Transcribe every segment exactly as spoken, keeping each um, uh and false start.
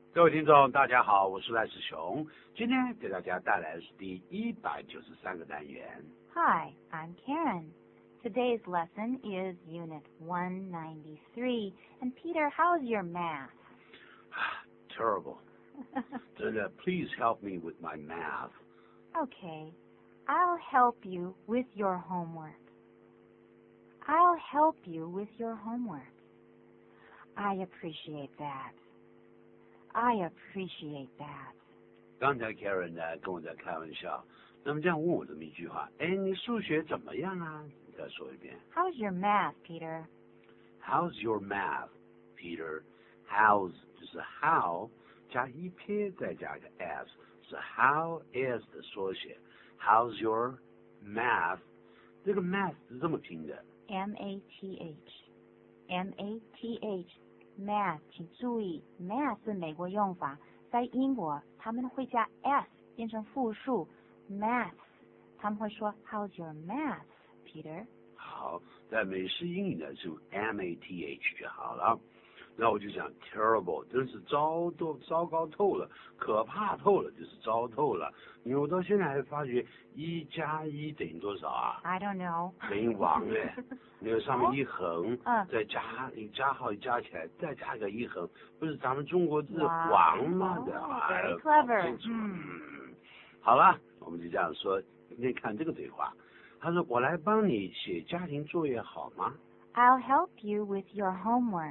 各位听众，大家好，我是赖世雄，今天给大家带来的是第一百九十三个单元。 Hi, I'm Karen. Today's lesson is Unit one ninety-three. And Peter, how's your math? Terrible. Please help me with my math. Okay, I'll help you with your homework. I'll help you with your homework. I appreciate that. I appreciate that. 刚才 Karen 呢跟我在开玩笑，那么这样问我这么一句话，哎，你数学怎么样啊？你再说一遍。 How's your math, Peter? How's your math, Peter? How's 就是 how 加一撇再加个 s， 是 how is 的缩写。How's your math？ 这个 math 是这么拼的。 M A T H. M A T H.Math， 请注意 math 是美国用法，在英国他们会加 s 变成复数 math， 他们会说 How's your math, Peter？ 好，在美式英语呢是 M A T H 就好了。那我就想 terrible， 真是糟透糟糕透了，可怕透了，就是糟透了。因为我到现在还发觉一加一等于多少啊 I don't know。 等于王哎，那个上面一横， 嗯， 再加一加号加起来，再加个一横，不是咱们中国字哇王吗？对哦吧？ very clever， 嗯，好了，我们就这样说。今天看这个对话，他说：“我来帮你写家庭作业好吗？” I'll help you with your homework.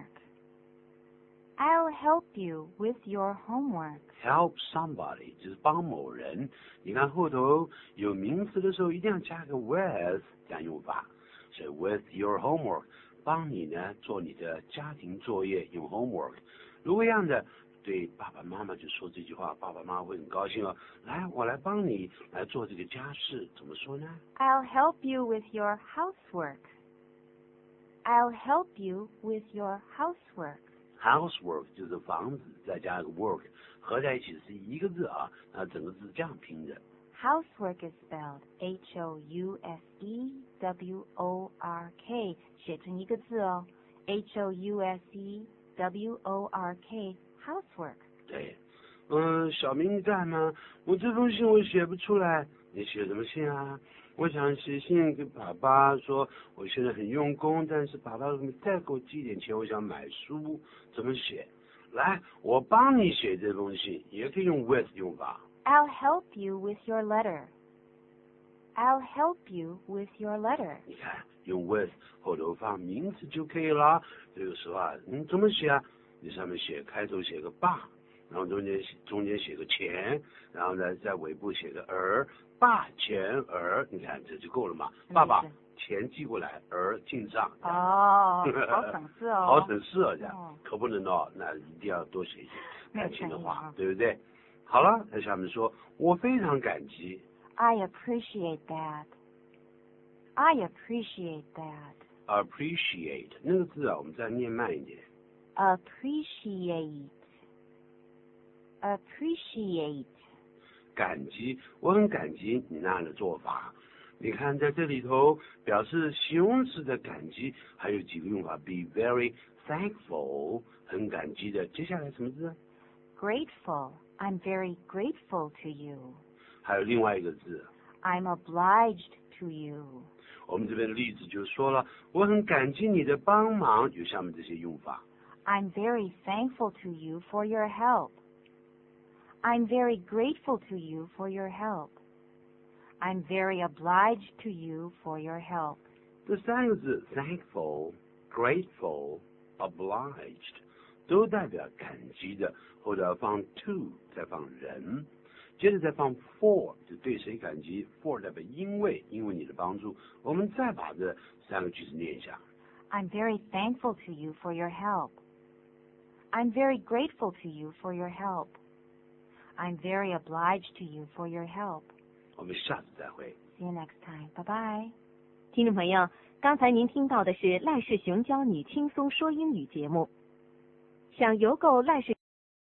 I'll help you with your homework. Help somebody 就是帮某人。你看后头有名词的时候，一定要加个 with 这样用法。所以 with your homework， 帮你呢做你的家庭作业，用 homework。如果这样的对爸爸妈妈就说这句话，爸爸妈妈会很高兴哦。来，我来帮你来做这个家事，怎么说呢？ I'll help you with your housework. I'll help you with your housework.Housework 就是房子再加一个 work 合在一起是一个字啊，那整个字这样拼的。 Housework is spelled H O U S E W O R K， 写成一个字哦 ，H O U S E W O R K housework。 对，嗯，小明你在吗？我这封信我写不出来，你写什么信啊？我想写信给爸爸说，我现在很用功，但是爸爸再给我寄点钱，我想买书，怎么写？来，我帮你写这封信，也可以用 with 用法。 I'll help you with your letter. I'll help you with your letter. 你看，用 with 后头放名词就可以了。这个时候啊，你怎么写啊？你上面写开头写个爸，然后中间中间写个钱，然后呢在尾部写个儿。爸钱儿，你看这就够了嘛？爸爸钱寄过来，儿进账。 哦，好省事哦。 好省事哦，这样、哦、可不能哦，那一定要多写一些感情的话，对不对？好了，在下面说，我非常感激。 I appreciate that. I appreciate that. Appreciate 那个字啊，我们再念慢一点。 Appreciate. Appreciate. 感激，我很感激你那样的做法。你看在这里头表示形容词的感激还有几个用法 be very thankful 很感激的。接下来什么字 Grateful. I'm very grateful to you. 还有另外一个字 I'm obliged to you. 我们这边的例子就说了，我很感激你的帮忙，有下面这些用法。 I'm very thankful to you for your help.I'm very grateful to you for your help. I'm very obliged to you for your help. 这三个字 thankful, grateful, obliged 都代表感激的，或者放 to 再放人，接着再放 for 就对谁感激 for 代表因为因为你的帮助。我们再把这三个句子念一下。 I'm very thankful to you for your help. I'm very grateful to you for your help.I'm very obliged to you for your help. 我们下次再会。 See you next time. Bye bye. 听众朋友，刚才您听到的是赖世雄教你轻松说英语节目。想邮购赖世